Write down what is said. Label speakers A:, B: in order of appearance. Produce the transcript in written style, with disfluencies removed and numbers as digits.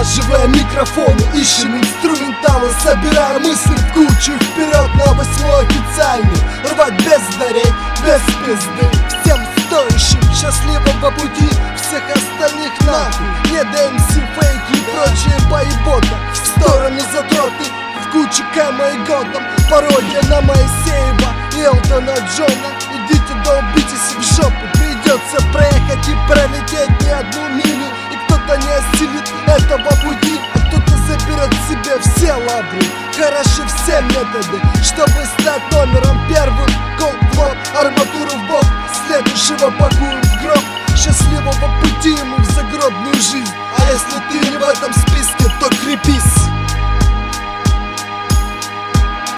A: Налаживая микрофоны, ищем инструменталы, собирая мысли в кучу, вперед на 8-й официальный. Рвать без дарей, без пизды. Всем стоящим счастливого пути, всех остальных нахуй. Не ДМС, фейки и прочие поебота. В сторону задроты, в кучу Кэма и Готэм. Пародия на Моисеева и Элтона Джона. Идите долбитесь в жопу, придется проехать и пролететь не одну милю. И кто-то не осилит этого пути, а кто-то заберет себе все лавры. Хороши все методы, чтобы стать номером первым